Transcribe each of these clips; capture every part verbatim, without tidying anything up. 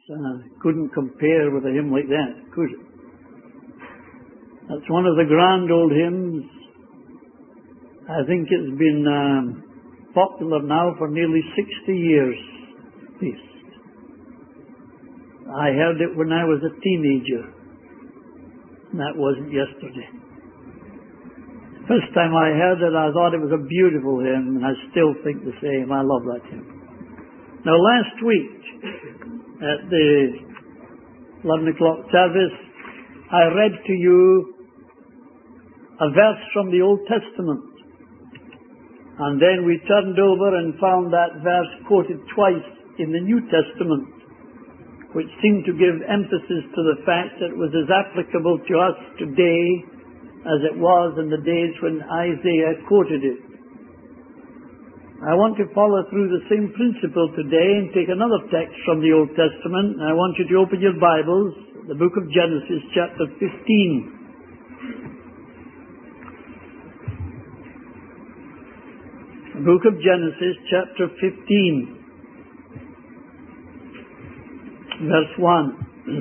uh, couldn't compare with a hymn like that, could it? That's one of the grand old hymns. I think it's been um, popular now for nearly sixty years. This. I heard it when I was a teenager. And that wasn't yesterday. First time I heard it, I thought it was a beautiful hymn, and I still think the same. I love that hymn. Now, last week, at the eleven o'clock service, I read to you a verse from the Old Testament. And then we turned over and found that verse quoted twice in the New Testament, which seemed to give emphasis to the fact that it was as applicable to us today as it was in the days when Isaiah quoted it. I want to follow through the same principle today and take another text from the Old Testament. I want you to open your Bibles, the book of Genesis, chapter fifteen. The book of Genesis, chapter fifteen. Verse one.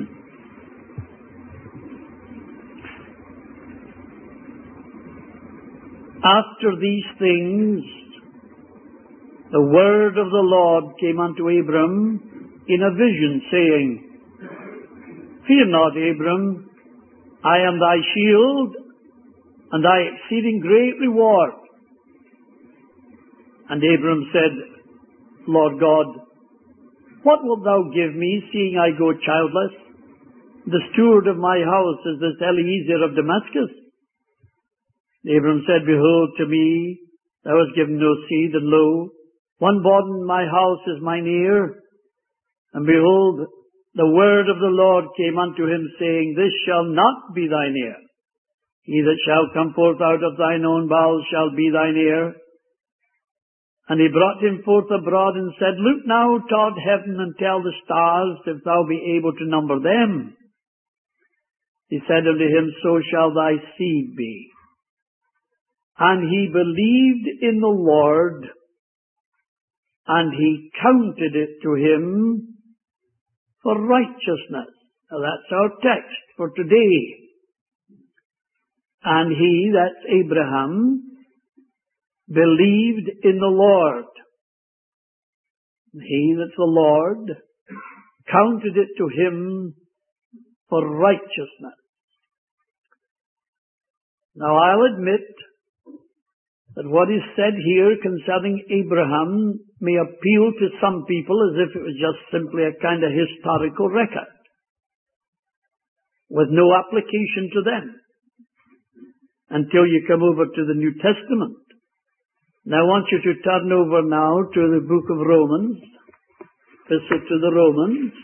After these things, the word of the Lord came unto Abram in a vision, saying, Fear not, Abram, I am thy shield, and thy exceeding great reward. And Abram said, Lord God, what wilt thou give me, seeing I go childless? The steward of my house is this Eliezer of Damascus. Abram said, Behold, to me thou hast given no seed, and lo, one born in my house is mine heir. And behold, the word of the Lord came unto him, saying, This shall not be thine heir. He that shall come forth out of thine own bowels shall be thine heir. And he brought him forth abroad and said, Look now toward heaven and tell the stars, if thou be able to number them. He said unto him, So shall thy seed be. And he believed in the Lord, and he counted it to him for righteousness. Now that's our text for today. And he, that's Abraham, believed in the Lord. He, that's the Lord, counted it to him for righteousness. Now I'll admit that what is said here concerning Abraham may appeal to some people as if it was just simply a kind of historical record, with no application to them, until you come over to the New Testament. And I want you to turn over now to the book of Romans, epistle to the Romans.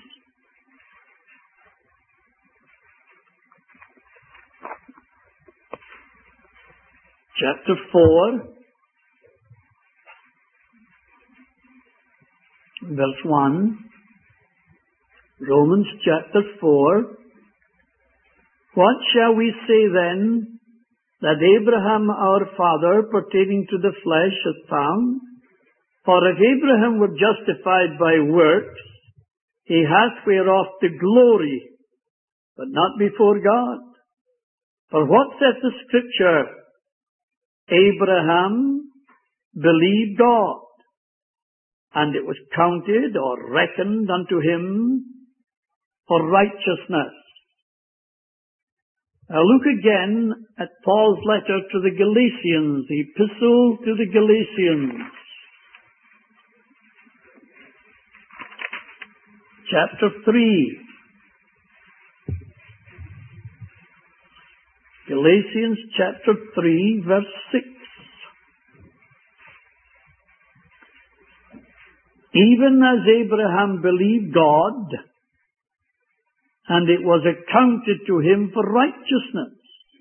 Chapter four, verse one. Romans chapter four. What shall we say then that Abraham our father pertaining to the flesh hath found? For if Abraham were justified by works, he hath whereof to glory, but not before God. For what saith the Scripture? Abraham believed God, and it was counted or reckoned unto him for righteousness. Now look again at Paul's letter to the Galatians, the epistle to the Galatians. Chapter three. Galatians chapter three, verse six. Even as Abraham believed God, and it was accounted to him for righteousness.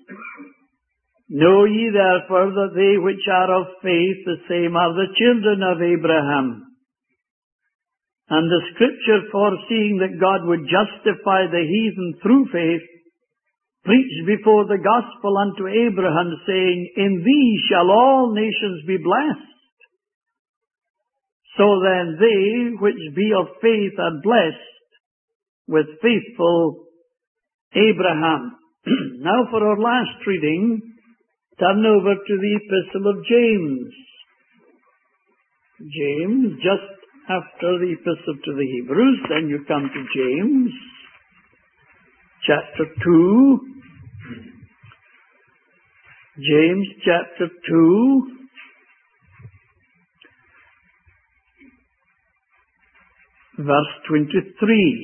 Know ye therefore that they which are of faith, the same are the children of Abraham. And the Scripture, foreseeing that God would justify the heathen through faith, preached before the gospel unto Abraham, saying, In thee shall all nations be blessed. So then they which be of faith are blessed with faithful Abraham. Now for our last reading, turn over to the Epistle of James. James, just after the Epistle to the Hebrews, then you come to James, chapter two. James chapter two. Verse twenty-three.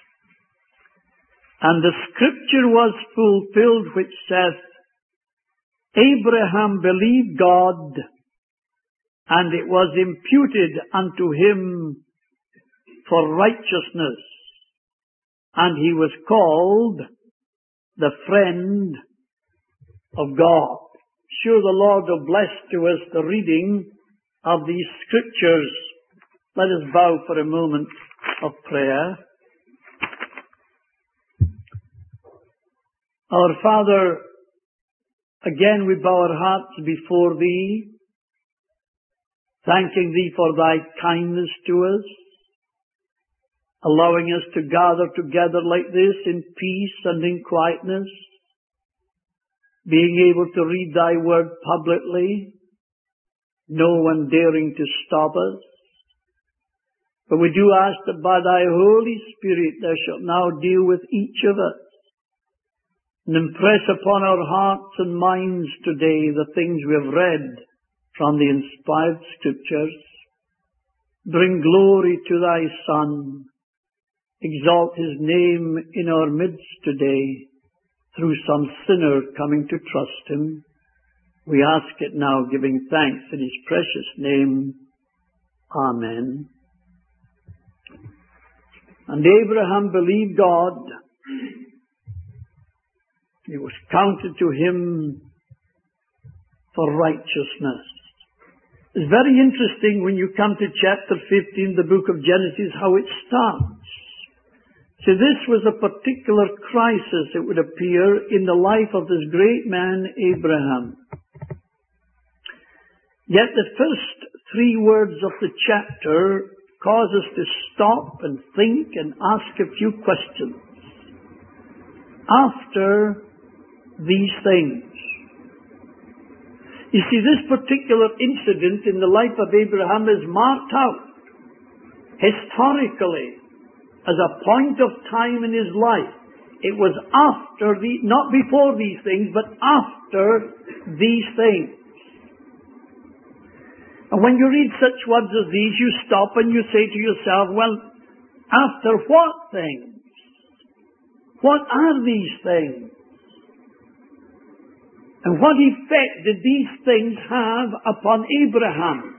And the scripture was fulfilled which saith, Abraham believed God, and it was imputed unto him for righteousness, and he was called the friend of God. Sure, the Lord will bless to us the reading of these scriptures. Let us bow for a moment of prayer. Our Father, again we bow our hearts before Thee, thanking Thee for Thy kindness to us, allowing us to gather together like this in peace and in quietness, being able to read Thy Word publicly, no one daring to stop us. But we do ask that by Thy Holy Spirit Thou shalt now deal with each of us and impress upon our hearts and minds today the things we have read from the inspired Scriptures. Bring glory to Thy Son. Exalt His name in our midst today through some sinner coming to trust Him. We ask it now, giving thanks in His precious name. Amen. And Abraham believed God. It was counted to him for righteousness. It's very interesting when you come to chapter fifteen, the book of Genesis, how it starts. So this was a particular crisis, it would appear, in the life of this great man, Abraham. Yet the first three words of the chapter cause us to stop and think and ask a few questions. After these things. You see, this particular incident in the life of Abraham is marked out historically as a point of time in his life. It was after the, not before these things, but after these things. And when you read such words as these, you stop and you say to yourself, well, after what things? What are these things? And what effect did these things have upon Abraham?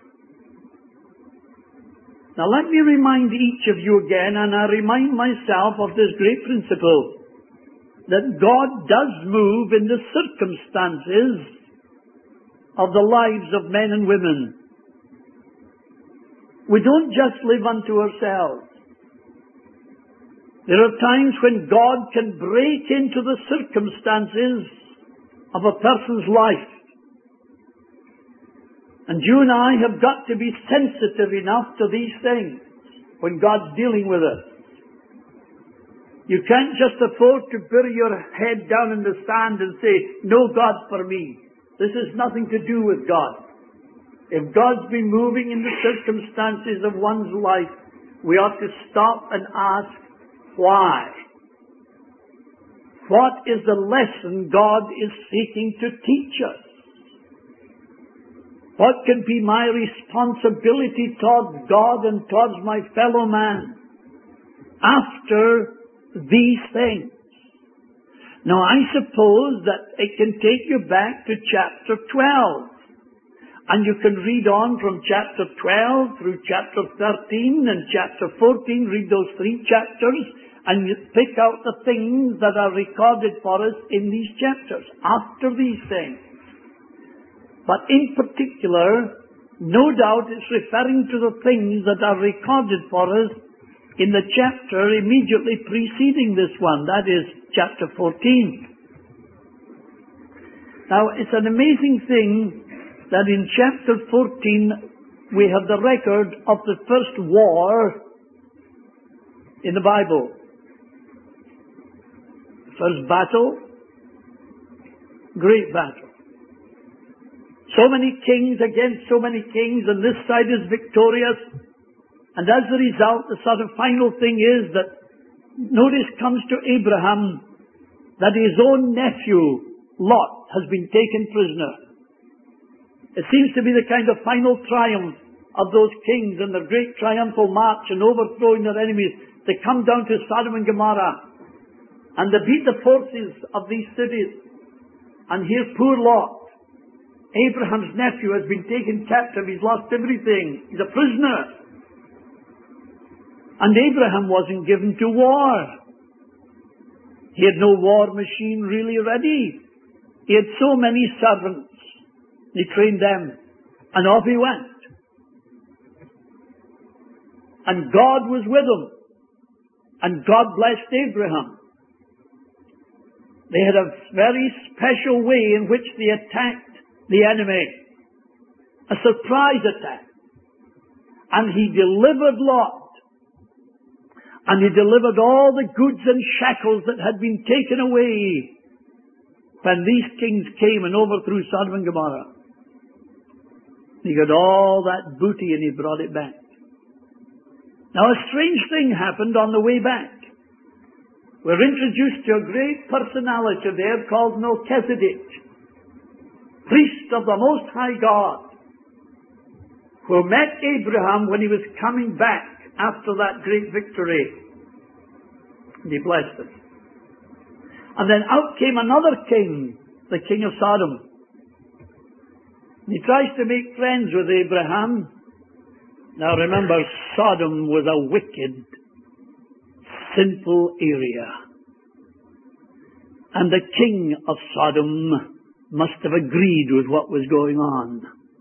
Now let me remind each of you again, and I remind myself of this great principle, that God does move in the circumstances of the lives of men and women. We don't just live unto ourselves. There are times when God can break into the circumstances of a person's life. And you and I have got to be sensitive enough to these things when God's dealing with us. You can't just afford to bury your head down in the sand and say, no God for me. This has nothing to do with God. If God's been moving in the circumstances of one's life, we ought to stop and ask, why? What is the lesson God is seeking to teach us? What can be my responsibility towards God and towards my fellow man after these things? Now I suppose that it can take you back to chapter twelve. And you can read on from chapter twelve through chapter thirteen and chapter fourteen, read those three chapters, and you pick out the things that are recorded for us in these chapters, after these things. But in particular, no doubt it's referring to the things that are recorded for us in the chapter immediately preceding this one, that is chapter fourteen. Now, it's an amazing thing that in chapter fourteen we have the record of the first war in the Bible. First battle, great battle. So many kings against so many kings, and this side is victorious. And as a result, the sort of final thing is that notice comes to Abraham that his own nephew, Lot, has been taken prisoner. It seems to be the kind of final triumph of those kings and their great triumphal march and overthrowing their enemies. They come down to Sodom and Gomorrah and they beat the forces of these cities. And here poor Lot, Abraham's nephew, has been taken captive. He's lost everything. He's a prisoner. And Abraham wasn't given to war. He had no war machine really ready. He had so many servants. He trained them. And off he went. And God was with him. And God blessed Abraham. They had a very special way in which they attacked the enemy. A surprise attack. And he delivered Lot. And he delivered all the goods and shackles that had been taken away when these kings came and overthrew Sodom and Gomorrah. He got all that booty and he brought it back. Now a strange thing happened on the way back. We're introduced to a great personality there called Melchizedek, priest of the Most High God, who met Abraham when he was coming back after that great victory. And he blessed him. And then out came another king, the king of Sodom. And he tries to make friends with Abraham. Now remember, Sodom was a wicked, sinful area. And the king of Sodom must have agreed with what was going on.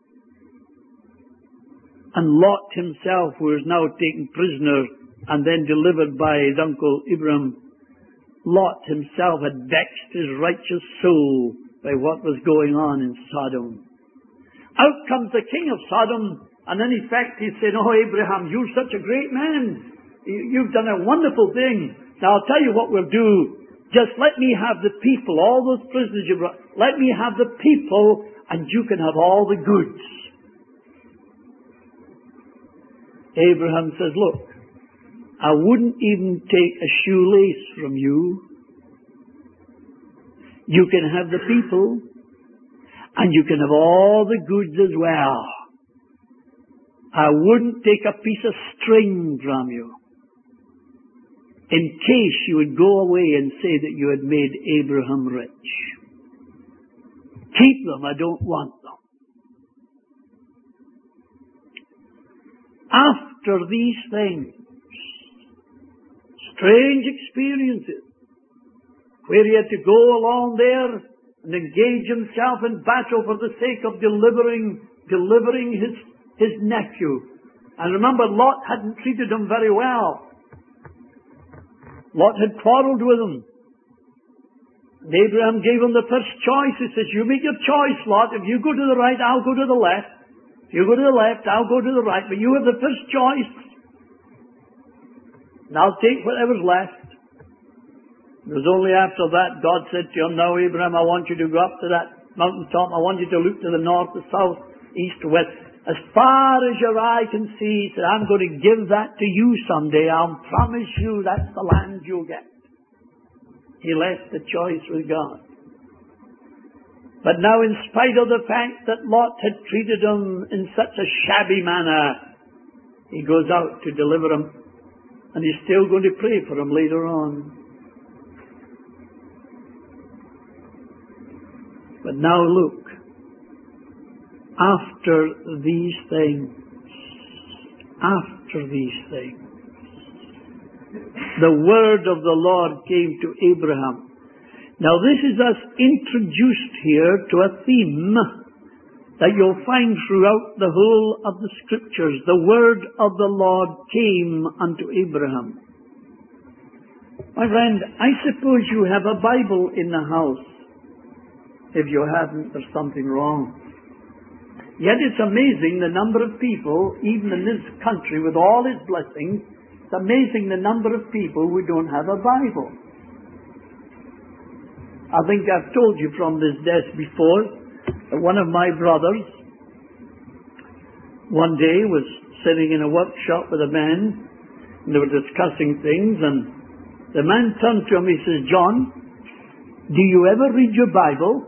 And Lot himself, who was now taken prisoner and then delivered by his uncle Abraham, Lot himself had vexed his righteous soul by what was going on in Sodom. Out comes the king of Sodom, and in effect he's saying, "Oh, Abraham, you're such a great man. You've done a wonderful thing. Now I'll tell you what we'll do. Just let me have the people, all those prisoners you brought. Let me have the people, and you can have all the goods." Abraham says, "Look, I wouldn't even take a shoelace from you. You can have the people, and you can have all the goods as well. I wouldn't take a piece of string from you, in case you would go away and say that you had made Abraham rich. Keep them, I don't want them." After these things, strange experiences, where he had to go along there and engage himself in battle for the sake of delivering, delivering his, his nephew. And remember, Lot hadn't treated him very well. Lot had quarreled with him. And Abraham gave him the first choice. He says, "You make your choice, Lot. If you go to the right, I'll go to the left. If you go to the left, I'll go to the right. But you have the first choice. And I'll take whatever's left." It was only after that God said to him, "Now, Abraham, I want you to go up to that mountaintop. I want you to look to the north, the south, east, west. As far as your eye can see," he said, "I'm going to give that to you someday. I'll promise you that's the land you'll get." He left the choice with God. But now, in spite of the fact that Lot had treated him in such a shabby manner, he goes out to deliver him. And he's still going to pray for him later on. But now look. After these things, after these things, the word of the Lord came to Abraham. Now this is us introduced here to a theme that you'll find throughout the whole of the Scriptures. The word of the Lord came unto Abraham. My friend, I suppose you have a Bible in the house. If you haven't, there's something wrong. Yet it's amazing the number of people, even in this country with all its blessings, it's amazing the number of people who don't have a Bible. I think I've told you from this desk before that one of my brothers one day was sitting in a workshop with a man, and they were discussing things, and the man turned to him, he says, "John, do you ever read your Bible?"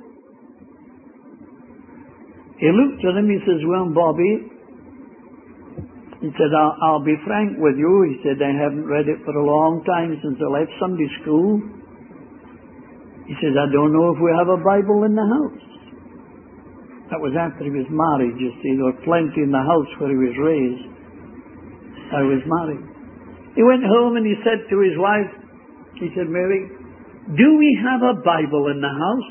He looked at him, he says, "Well, Bobby," he said, I'll, I'll be frank with you. He said, "I haven't read it for a long time, since I left Sunday school." He says, "I don't know if we have a Bible in the house." That was after he was married, you see. There were plenty in the house where he was raised. I was married. He went home and he said to his wife, he said, "Mary, do we have a Bible in the house?"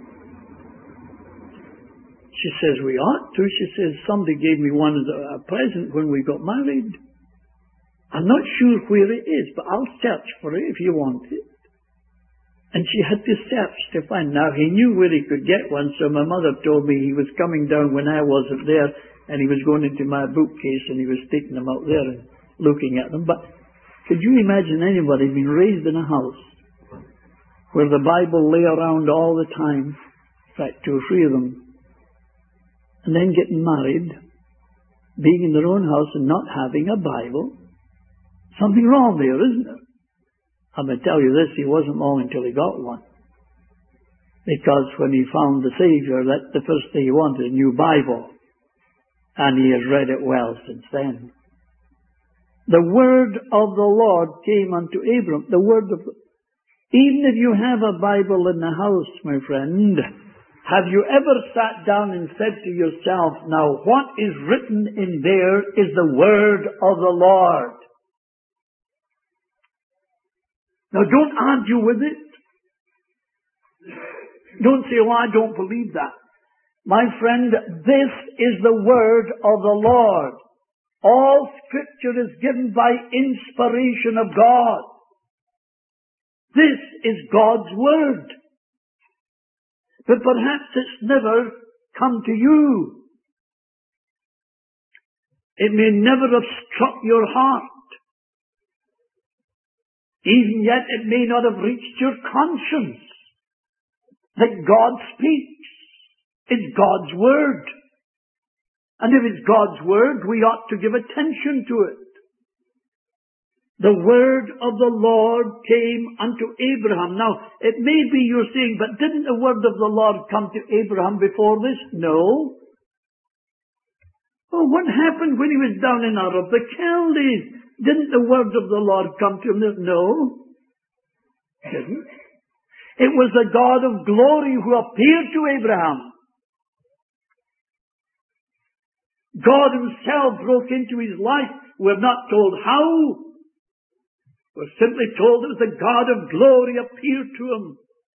She says, "We ought to." She says, "Somebody gave me one as a present when we got married. I'm not sure where it is, but I'll search for it if you want it." And she had to search to find. Now, he knew where he could get one, so my mother told me he was coming down when I wasn't there, and he was going into my bookcase, and he was taking them out there and looking at them. But could you imagine anybody being raised in a house where the Bible lay around all the time, in fact, two or three of them, and then getting married, being in their own house and not having a Bible? Something wrong there, isn't there? I'm going to tell you this, he wasn't long until he got one. Because when he found the Savior, that's the first thing he wanted, a new Bible. And he has read it well since then. The word of the Lord came unto Abram. The word of... Even if you have a Bible in the house, my friend, have you ever sat down and said to yourself, now what is written in there is the word of the Lord? Now don't argue with it. Don't say, "Oh, I don't believe that." My friend, this is the word of the Lord. All Scripture is given by inspiration of God. This is God's word. But perhaps it's never come to you. It may never have struck your heart. Even yet it may not have reached your conscience that God speaks. It's God's word. And if it's God's word, we ought to give attention to it. The word of the Lord came unto Abraham. Now, it may be you're saying, but didn't the word of the Lord come to Abraham before this? No. Well, what happened when he was down in Ur of the Chaldees? Didn't the word of the Lord come to him? No. Didn't. It was the God of glory who appeared to Abraham. God himself broke into his life. We're not told how. We're simply told it was the God of glory appeared to him.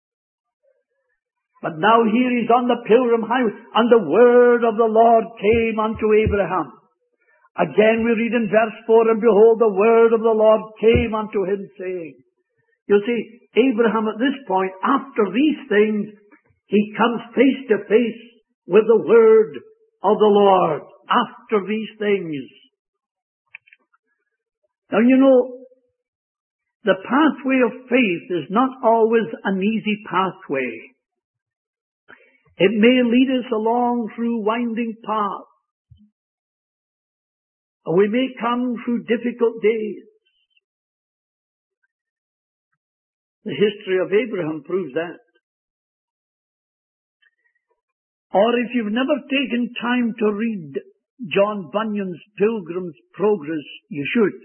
But now here he's on the pilgrim highway, and the word of the Lord came unto Abraham. Again we read in verse four, and behold, the word of the Lord came unto him, saying. You see, Abraham at this point, after these things, he comes face to face with the word of the Lord. After these things. Now you know, the pathway of faith is not always an easy pathway. It may lead us along through winding paths. Or we may come through difficult days. The history of Abraham proves that. Or if you've never taken time to read John Bunyan's Pilgrim's Progress, you should.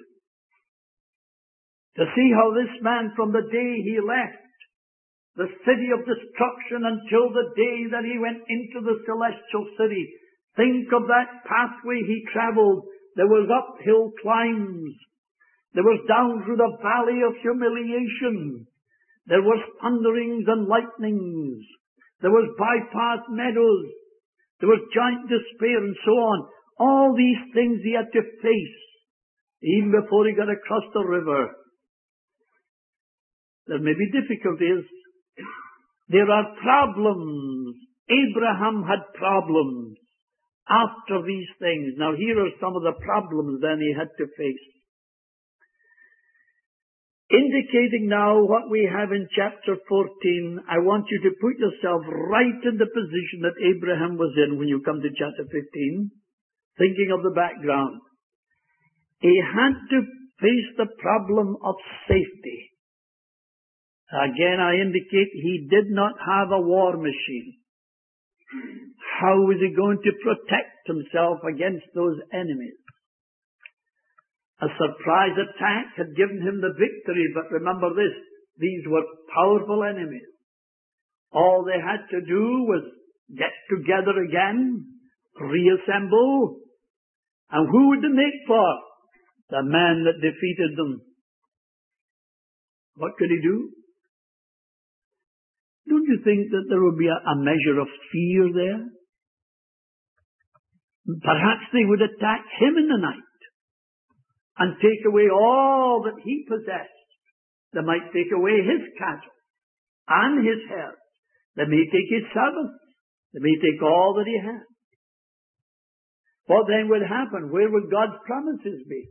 To see how this man, from the day he left the city of destruction until the day that he went into the celestial city, think of that pathway he traveled. There was uphill climbs. There was down through the valley of humiliation. There was thunderings and lightnings. There was bypass meadows. There was giant despair and so on. All these things he had to face even before he got across the river. There may be difficulties. There are problems. Abraham had problems after these things. Now here are some of the problems then he had to face. indicating now what we have in chapter fourteen. I want you to put yourself right in the position that Abraham was in when you come to chapter fifteen, thinking of the background. He had to face the problem of safety. Again, I indicate he did not have a war machine. How was he going to protect himself against those enemies? A surprise attack had given him the victory, but remember this, these were powerful enemies. All they had to do was get together again, reassemble, and who would they make for? The man that defeated them. What could he do? Don't you think that there would be a, a measure of fear there? Perhaps they would attack him in the night and take away all that he possessed. They might take away his cattle and his herds. They may take his servants. They may take all that he had. What then would happen? Where would God's promises be?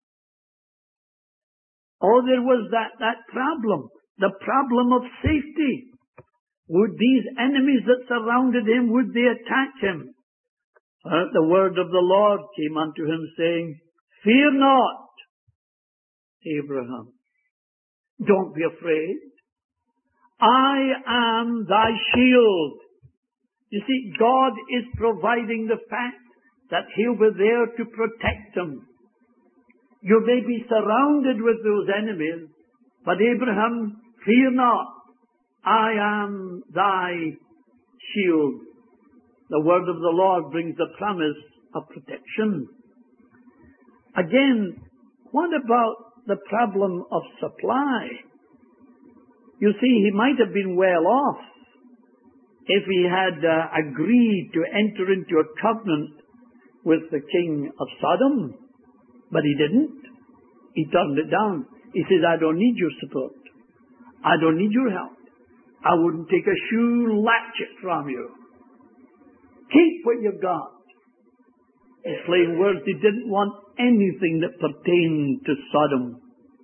Oh, there was that, that problem, the problem of safety. Would these enemies that surrounded him, would they attack him? Uh, the word of the Lord came unto him saying, fear not, Abraham. Don't be afraid. I am thy shield. You see, God is providing the fact that he'll be there to protect him. You may be surrounded with those enemies, but Abraham, fear not. I am thy shield. The word of the Lord brings the promise of protection. Again, what about the problem of supply? You see, he might have been well off if he had uh, agreed to enter into a covenant with the king of Sodom, but he didn't. He turned it down. He says, I don't need your support. I don't need your help. I wouldn't take a shoe latchet from you. Keep what you've got. In plain words, he didn't want anything that pertained to Sodom.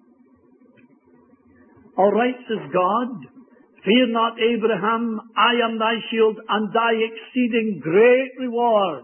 All right, says God, fear not, Abraham, I am thy shield and thy exceeding great reward.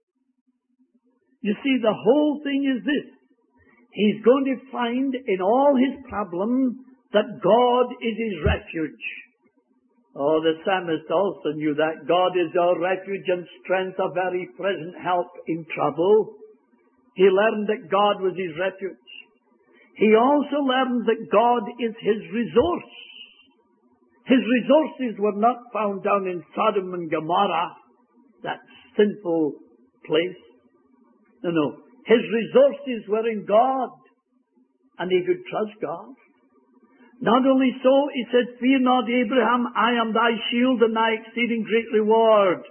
You see, the whole thing is this. He's going to find in all his problems that God is his refuge. Oh, the psalmist also knew that. God is our refuge and strength, a very present help in trouble. He learned that God was his refuge. He also learned that God is his resource. His resources were not found down in Sodom and Gomorrah, that sinful place. No, no. His resources were in God, and he could trust God. Not only so, he said, fear not, Abraham, I am thy shield and thy exceeding great reward.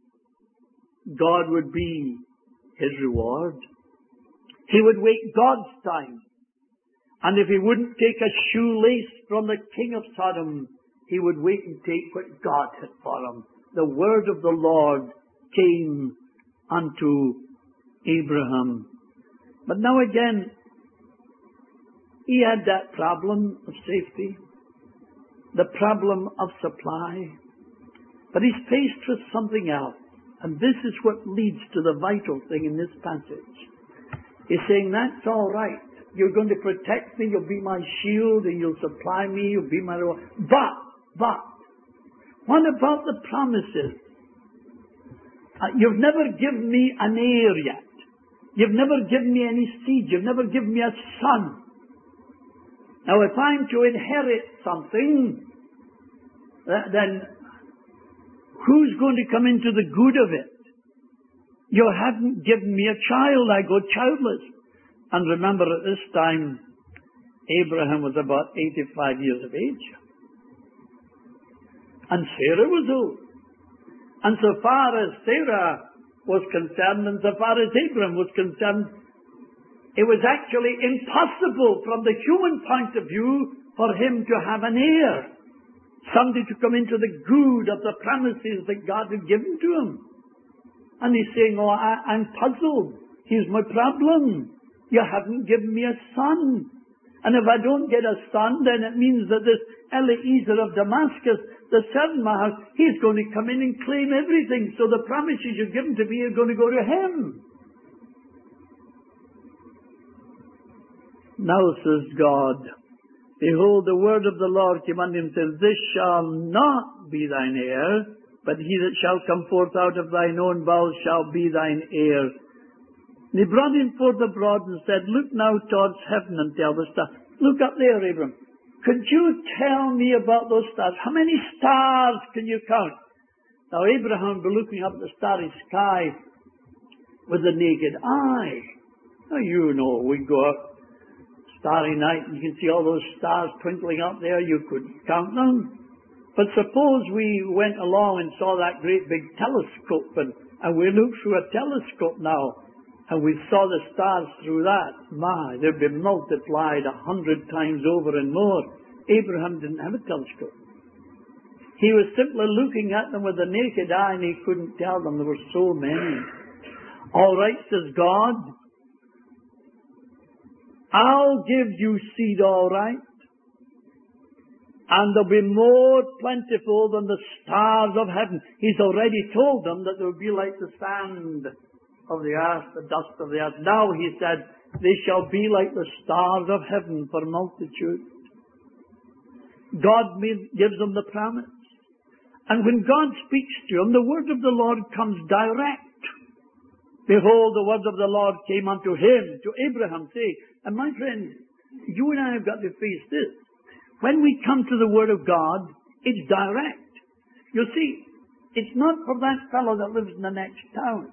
God would be his reward. He would wait God's time. And if he wouldn't take a shoelace from the king of Sodom, he would wait and take what God had for him. The word of the Lord came unto Abraham. But now again, he had that problem of safety, the problem of supply, but he's faced with something else. And this is what leads to the vital thing in this passage. He's saying, that's all right. You're going to protect me, you'll be my shield, and you'll supply me, you'll be my reward. But, but, what about the promises? Uh, you've never given me an heir yet. You've never given me any seed. You've never given me a son. Now, if I'm to inherit something, then who's going to come into the good of it? You haven't given me a child. I go childless. And remember, at this time, Abraham was about eighty-five years of age. And Sarah was old. And so far as Sarah was concerned, and so far as Abraham was concerned, it was actually impossible from the human point of view for him to have an heir. Somebody to come into the good of the promises that God had given to him. And he's saying, oh, I, I'm puzzled. Here's my problem. You haven't given me a son. And if I don't get a son, then it means that this Eliezer of Damascus, the servant my house, he's going to come in and claim everything. So the promises you've given to me are going to go to him. Now says God, behold, the word of the Lord came unto him, saying, this shall not be thine heir, but he that shall come forth out of thine own bowels shall be thine heir. And he brought him forth abroad and said, look now towards heaven and tell the stars. Look up there, Abram. Could you tell me about those stars? How many stars can you count? Now Abraham be looking up at the starry sky with the naked eye. Now you know, we go up starry night and you can see all those stars twinkling up there. You could count them. But suppose we went along and saw that great big telescope and, and we looked through a telescope now and we saw the stars through that. My, they'd be multiplied a hundred times over and more. Abraham didn't have a telescope. He was simply looking at them with the naked eye and he couldn't tell them. There were so many. All right, says God. I'll give you seed, all right. And they'll be more plentiful than the stars of heaven. He's already told them that they'll be like the sand of the earth, the dust of the earth. Now he said, they shall be like the stars of heaven for multitude. God gives them the promise. And when God speaks to him, the word of the Lord comes direct. Behold, the word of the Lord came unto him, to Abraham, saying, and my friend, you and I have got to face this. When we come to the word of God, it's direct. You see, it's not for that fellow that lives in the next town,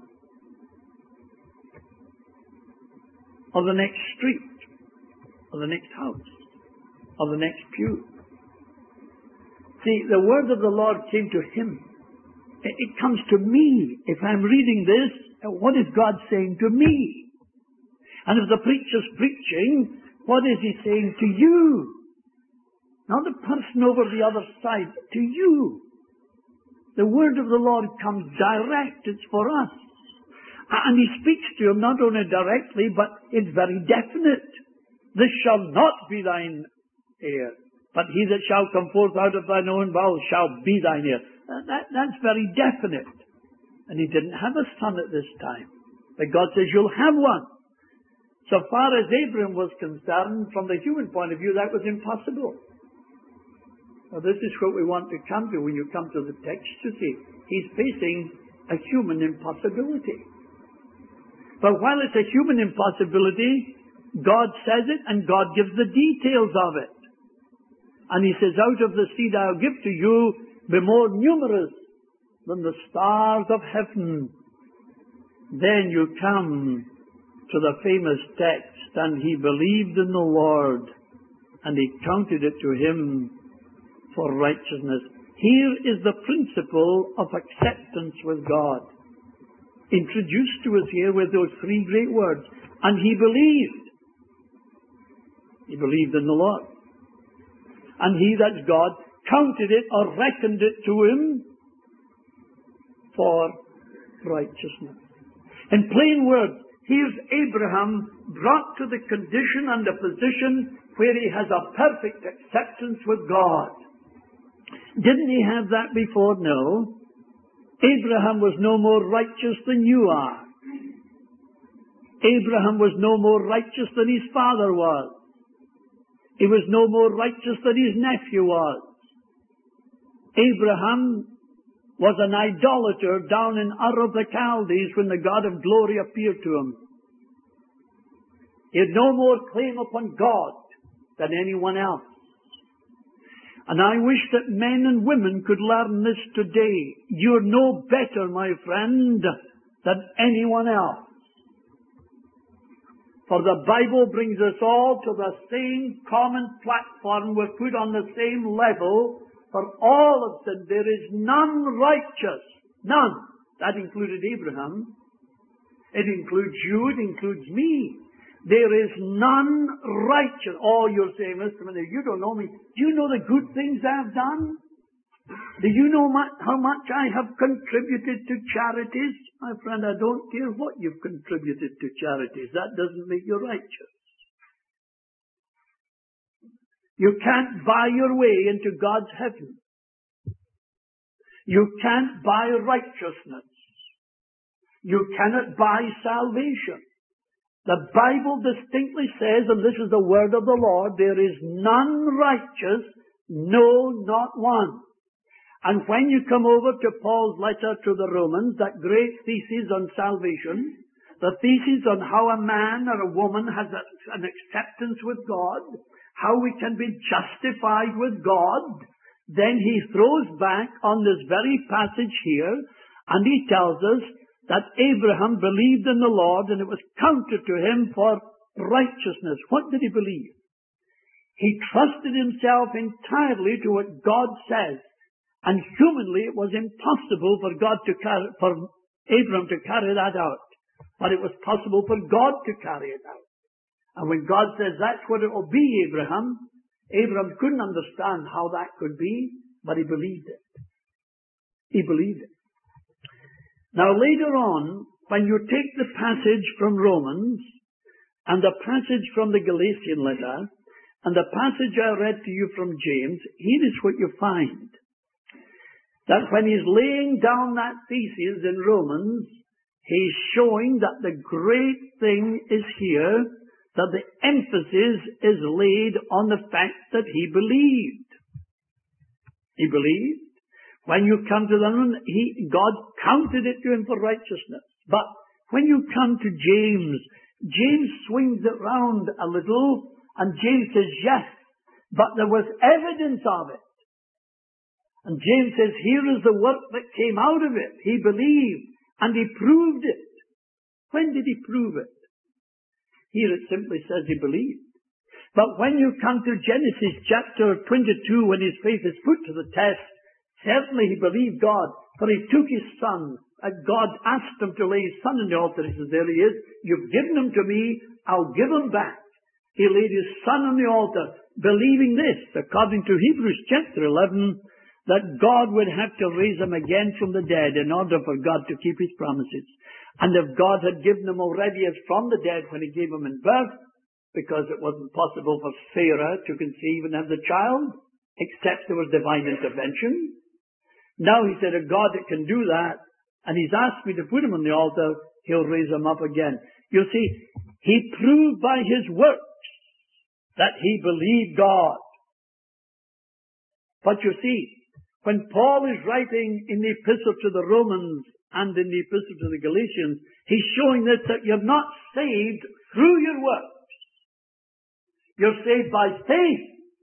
or the next street, or the next house, or the next pew. See, the word of the Lord came to him. It comes to me. If I'm reading this, what is God saying to me? And if the preacher's preaching, what is he saying to you? Not the person over the other side, to you. The word of the Lord comes direct. It's for us. And he speaks to him not only directly, but it's very definite. This shall not be thine heir, but he that shall come forth out of thine own bowels shall be thine heir. That, that's very definite. And he didn't have a son at this time. But God says, you'll have one. So far as Abraham was concerned, from the human point of view, that was impossible. Now, this is what we want to come to when you come to the text, you see. He's facing a human impossibility. But while it's a human impossibility, God says it and God gives the details of it. And he says, out of the seed I'll give to you, be more numerous than the stars of heaven. Then you come to the famous text, and he believed in the Lord, and he counted it to him for righteousness. Here is the principle of acceptance with God, introduced to us here with those three great words. And he believed. He believed in the Lord. And he, that's God, counted it or reckoned it to him for righteousness. In plain words, here's Abraham brought to the condition and the position where he has a perfect acceptance with God. Didn't he have that before? No. Abraham was no more righteous than you are. Abraham was no more righteous than his father was. He was no more righteous than his nephew was. Abraham was an idolater down in Ur of the Chaldees when the God of glory appeared to him. He had no more claim upon God than anyone else. And I wish that men and women could learn this today. You're no better, my friend, than anyone else. For the Bible brings us all to the same common platform. We're put on the same level. For all of them, there is none righteous. None. That included Abraham. It includes you. It includes me. There is none righteous. Oh, you're saying, Mister Miller, you don't know me. Do you know the good things I've done? Do you know how much I have contributed to charities? My friend, I don't care what you've contributed to charities. That doesn't make you righteous. You can't buy your way into God's heaven. You can't buy righteousness. You cannot buy salvation. The Bible distinctly says, and this is the word of the Lord, there is none righteous, no, not one. And when you come over to Paul's letter to the Romans, that great thesis on salvation, the thesis on how a man or a woman has a, an acceptance with God, how we can be justified with God, then he throws back on this very passage here, and he tells us that Abraham believed in the Lord and it was counted to him for righteousness. What did he believe? He trusted himself entirely to what God says. And humanly it was impossible for God to carry, for Abraham to carry that out. But it was possible for God to carry it out. And when God says that's what it will be, Abraham, Abraham couldn't understand how that could be, but he believed it. He believed it. Now later on, when you take the passage from Romans, and the passage from the Galatian letter, and the passage I read to you from James, here is what you find. That when he's laying down that thesis in Romans, he's showing that the great thing is here, that the emphasis is laid on the fact that he believed. He believed. When you come to the he, God counted it to him for righteousness. But when you come to James, James swings it round a little, and James says, yes, but there was evidence of it. And James says, here is the work that came out of it. He believed, and he proved it. When did he prove it? Here it simply says he believed. But when you come to Genesis chapter twenty-two, when his faith is put to the test, certainly he believed God, for he took his son, and God asked him to lay his son on the altar. He says, there he is. You've given him to me. I'll give him back. He laid his son on the altar, believing this, according to Hebrews chapter eleven, that God would have to raise him again from the dead in order for God to keep his promises. And if God had given him already as from the dead when he gave him in birth, because it wasn't possible for Sarah to conceive and have the child, except there was divine intervention. Now he said, a God that can do that, and he's asked me to put him on the altar, he'll raise him up again. You see, he proved by his works that he believed God. But you see, when Paul is writing in the epistle to the Romans and in the epistle to the Galatians, he's showing this, that you're not saved through your works. You're saved by faith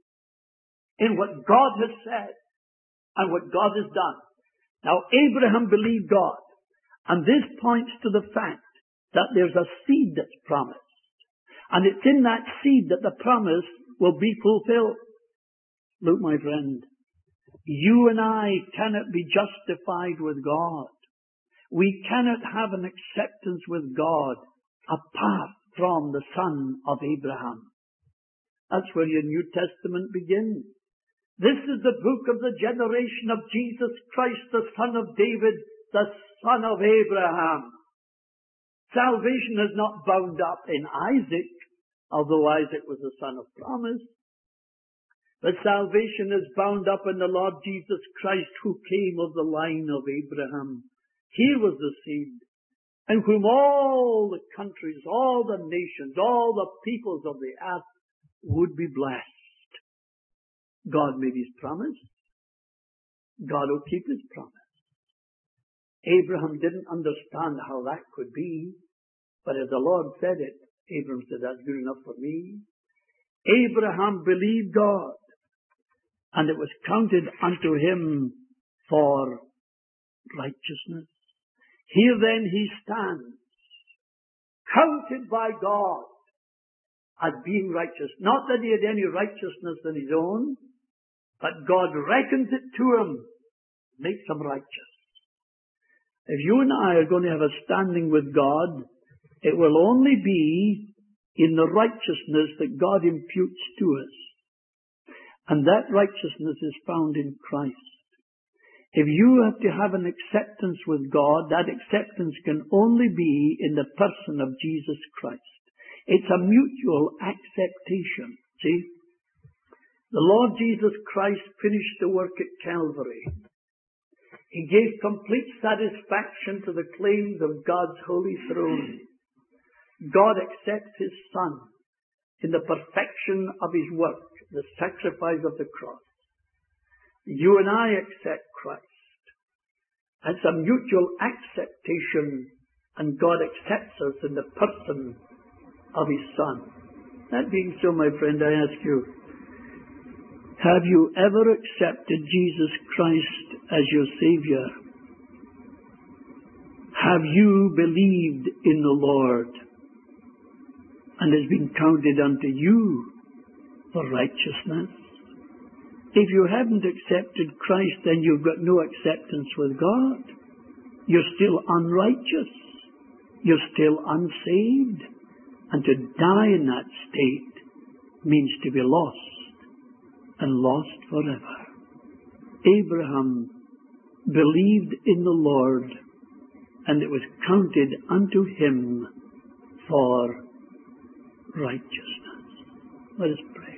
in what God has said and what God has done. Now, Abraham believed God, and this points to the fact that there's a seed that's promised. And it's in that seed that the promise will be fulfilled. Look, my friend, you and I cannot be justified with God. We cannot have an acceptance with God apart from the son of Abraham. That's where your New Testament begins. This is the book of the generation of Jesus Christ, the son of David, the son of Abraham. Salvation is not bound up in Isaac, although Isaac was the son of promise. But salvation is bound up in the Lord Jesus Christ, who came of the line of Abraham. He was the seed, in whom all the countries, all the nations, all the peoples of the earth would be blessed. God made his promise. God will keep his promise. Abraham didn't understand how that could be, but as the Lord said it, Abraham said, that's good enough for me. Abraham believed God, and it was counted unto him for righteousness. Here then he stands, counted by God as being righteous. Not that he had any righteousness than his own, but God reckons it to him, makes him righteous. If you and I are going to have a standing with God, it will only be in the righteousness that God imputes to us. And that righteousness is found in Christ. If you have to have an acceptance with God, that acceptance can only be in the person of Jesus Christ. It's a mutual acceptation. See? The Lord Jesus Christ finished the work at Calvary. He gave complete satisfaction to the claims of God's holy throne. God accepts His Son in the perfection of His work, the sacrifice of the cross. You and I accept Christ. It's a mutual acceptation, and God accepts us in the person of His Son. That being so, my friend, I ask you, have you ever accepted Jesus Christ as your Savior? Have you believed in the Lord and has been counted unto you for righteousness? If you haven't accepted Christ, then you've got no acceptance with God. You're still unrighteous. You're still unsaved. And to die in that state means to be lost, and lost forever. Abraham believed in the Lord, and it was counted unto him for righteousness. Let us pray.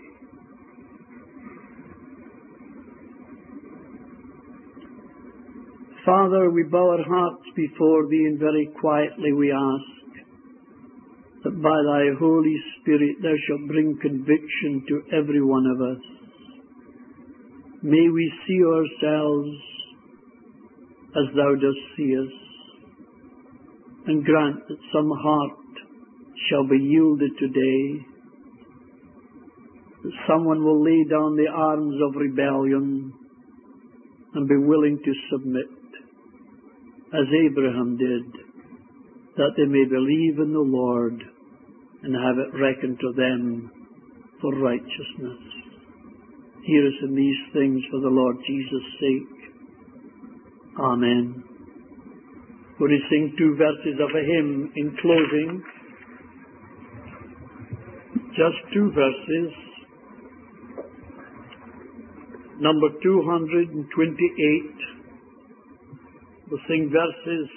Father, we bow our hearts before Thee, and very quietly we ask that by Thy Holy Spirit Thou shalt bring conviction to every one of us. May we see ourselves as Thou dost see us, and grant that some heart shall be yielded today, that someone will lay down the arms of rebellion and be willing to submit, as Abraham did, that they may believe in the Lord and have it reckoned to them for righteousness. Hear us in these things for the Lord Jesus' sake. Amen. We're to sing two verses of a hymn in closing. Just two verses. Number two hundred twenty-eight. We'll sing verses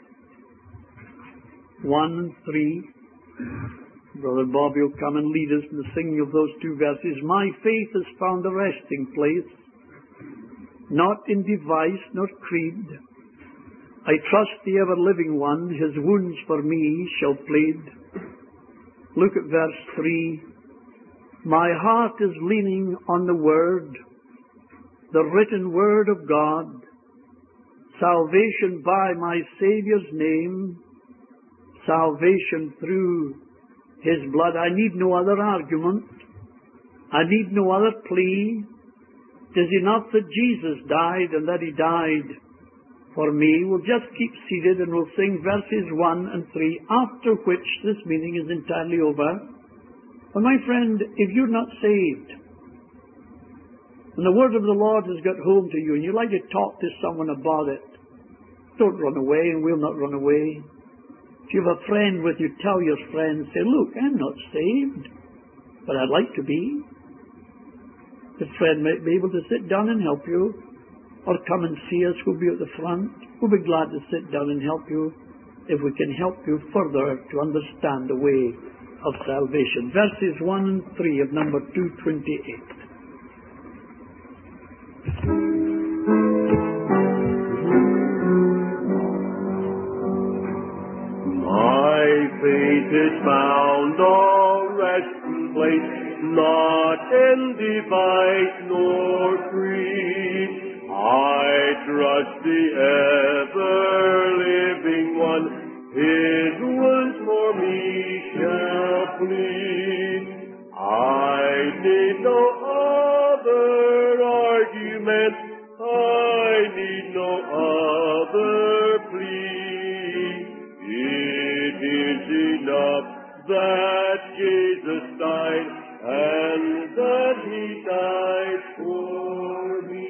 one and three. Brother Bobby will come and lead us in the singing of those two verses. My faith has found a resting place, not in device nor creed. I trust the ever-living one, His wounds for me shall plead. Look at verse three. My heart is leaning on the Word, the written Word of God, salvation by my Saviour's name, salvation through His blood. I need no other argument. I need no other plea. It is enough that Jesus died and that He died for me. We'll just keep seated and we'll sing verses one and three, after which this meeting is entirely over. But my friend, if you're not saved, and the word of the Lord has got home to you, and you'd like to talk to someone about it, don't run away, and we'll not run away. If you have a friend with you, tell your friend, say, look, I'm not saved, but I'd like to be. The friend might be able to sit down and help you, or come and see us. We'll be at the front. We'll be glad to sit down and help you if we can help you further to understand the way of salvation. Verses one and three of number two twenty-eight. My faith is found a resting place, not in device nor creed. I trust the ever-living one, His wounds for me shall plead. I need no other argument, I need no other plea. It is enough that Jesus died, and that He died for me.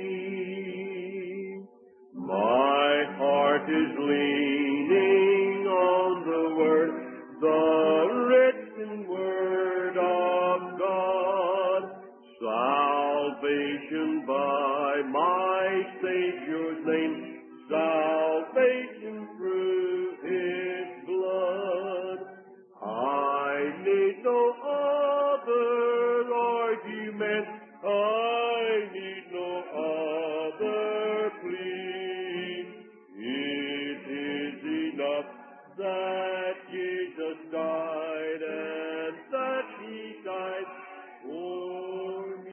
My heart is leaning on the Word, the written Word of God. Salvation by my Savior's name, salvation through His blood. I need no other argument. that